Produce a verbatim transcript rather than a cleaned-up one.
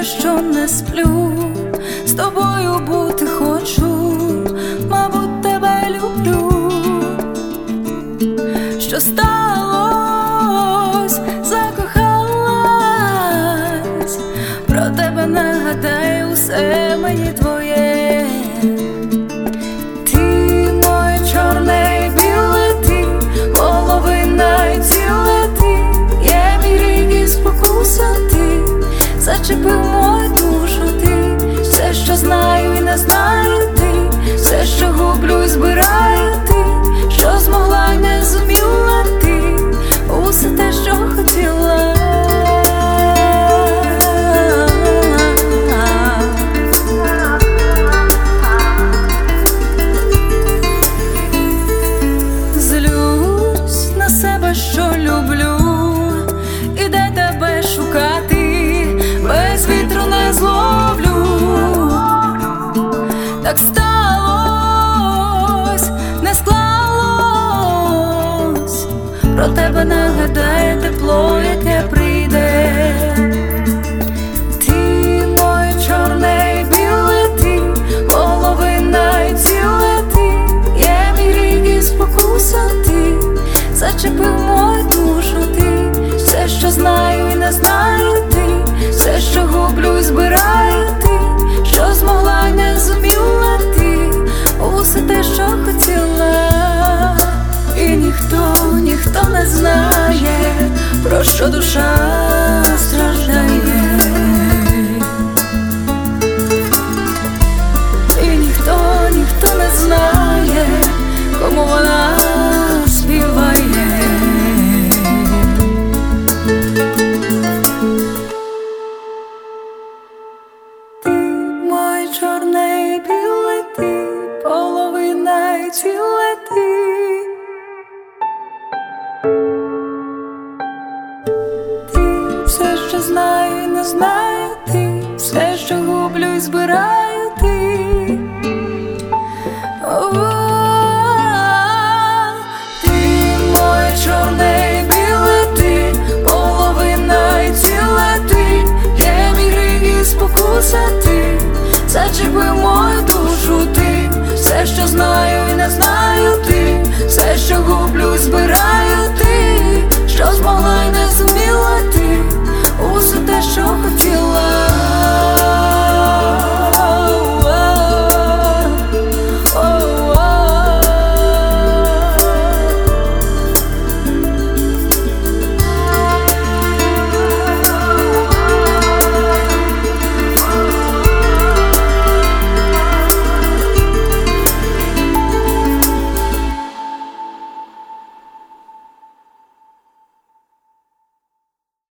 що не сплю, з тобою бути хочу, мабуть, тебе люблю. Що сталось, закохалась, про тебе нагадаю, усе мені твоє. Ти моє чорне і біле, ти половина і ціле, ти є мій рік і спокуса, ти зачепив мою душу, ти все, що знаю і не знаю, ти все, що гублю і збираю, ти що змогла й не зуміла, ти усе те, що хотіла. Злюсь на себе, що люблю, і де тебе шукати, без вітру не зловлю. Так сталось, не склалось, про тебе нагадає тепло, яке прийде. Ти моє чорне і біле, ти половина і ціле, ти є мій рік і спокуса, ти зачепив мою душу, ти все, що знаю і не знаю, ти все, що гублю і збираю, ти що змогла й не зуміла, ти усе те, що хотіла. І ніхто, ніхто не знає, про що душа страждає. І ніхто, ніхто не знає, кому вона співає. Ти моє чорне і біле, ти половина і ціле, ти все, що знаю і не знаю, ти все, що гублю і збираю, ти О-о-о. Ти моє чорне і біле, ти половина і ціле, ти є мій гріх і спокуса, ти зачепив мою душу, ти все, що знаю і не знаю,